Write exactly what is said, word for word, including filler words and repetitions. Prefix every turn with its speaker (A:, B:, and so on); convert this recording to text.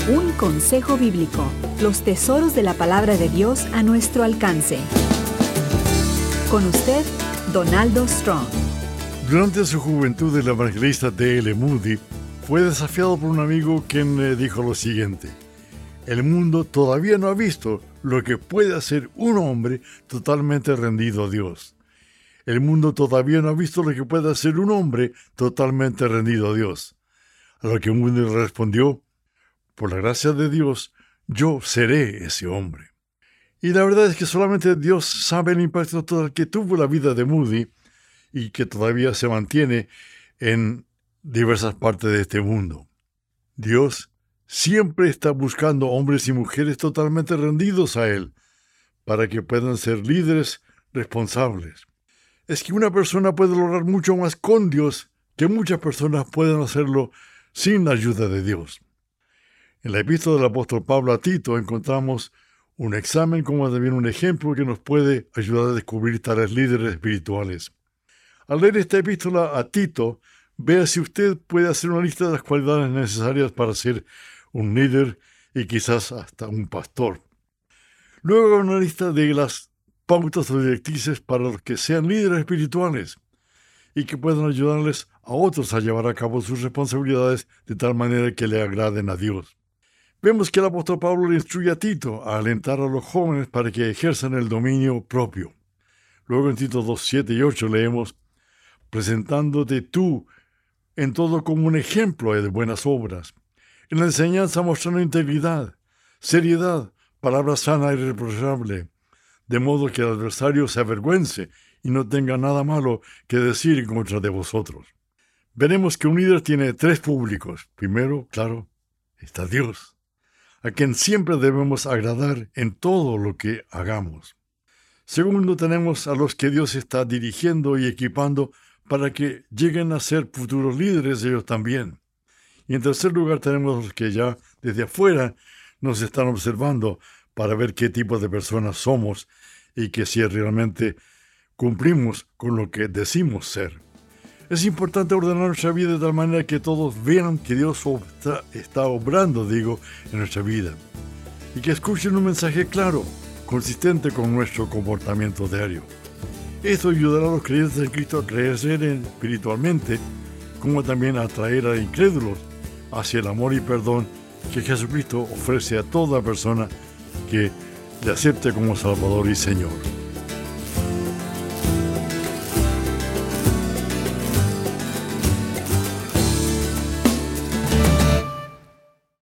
A: Un consejo bíblico. Los tesoros de la palabra de Dios a nuestro alcance. Con usted, Donaldo Strong.
B: Durante su juventud, el evangelista D L Moody fue desafiado por un amigo quien le dijo lo siguiente: el mundo todavía no ha visto lo que puede hacer un hombre totalmente rendido a Dios. El mundo todavía no ha visto lo que puede hacer un hombre totalmente rendido a Dios. A lo que Moody respondió: por la gracia de Dios, yo seré ese hombre. Y la verdad es que solamente Dios sabe el impacto total que tuvo la vida de Moody y que todavía se mantiene en diversas partes de este mundo. Dios siempre está buscando hombres y mujeres totalmente rendidos a Él para que puedan ser líderes responsables. Es que una persona puede lograr mucho más con Dios que muchas personas pueden hacerlo sin la ayuda de Dios. En la epístola del apóstol Pablo a Tito encontramos un examen como también un ejemplo que nos puede ayudar a descubrir tales líderes espirituales. Al leer esta epístola a Tito, vea si usted puede hacer una lista de las cualidades necesarias para ser un líder y quizás hasta un pastor. Luego haga una lista de las pautas o directrices para los que sean líderes espirituales y que puedan ayudarles a otros a llevar a cabo sus responsabilidades de tal manera que le agraden a Dios. Vemos que el apóstol Pablo le instruye a Tito a alentar a los jóvenes para que ejerzan el dominio propio. Luego en Tito dos, siete y ocho leemos: presentándote tú en todo como un ejemplo de buenas obras, en la enseñanza mostrando integridad, seriedad, palabra sana y irreprochable, de modo que el adversario se avergüence y no tenga nada malo que decir en contra de vosotros. Veremos que un líder tiene tres públicos. Primero, claro, está Dios, a quien siempre debemos agradar en todo lo que hagamos. Segundo, tenemos a los que Dios está dirigiendo y equipando para que lleguen a ser futuros líderes ellos también. Y en tercer lugar, tenemos a los que ya desde afuera nos están observando para ver qué tipo de personas somos y que si realmente cumplimos con lo que decimos ser. Es importante ordenar nuestra vida de tal manera que todos vean que Dios está, está obrando, digo, en nuestra vida. Y que escuchen un mensaje claro, consistente con nuestro comportamiento diario. Esto ayudará a los creyentes en Cristo a crecer espiritualmente, como también a atraer a incrédulos hacia el amor y perdón que Jesucristo ofrece a toda persona que le acepte como Salvador y Señor.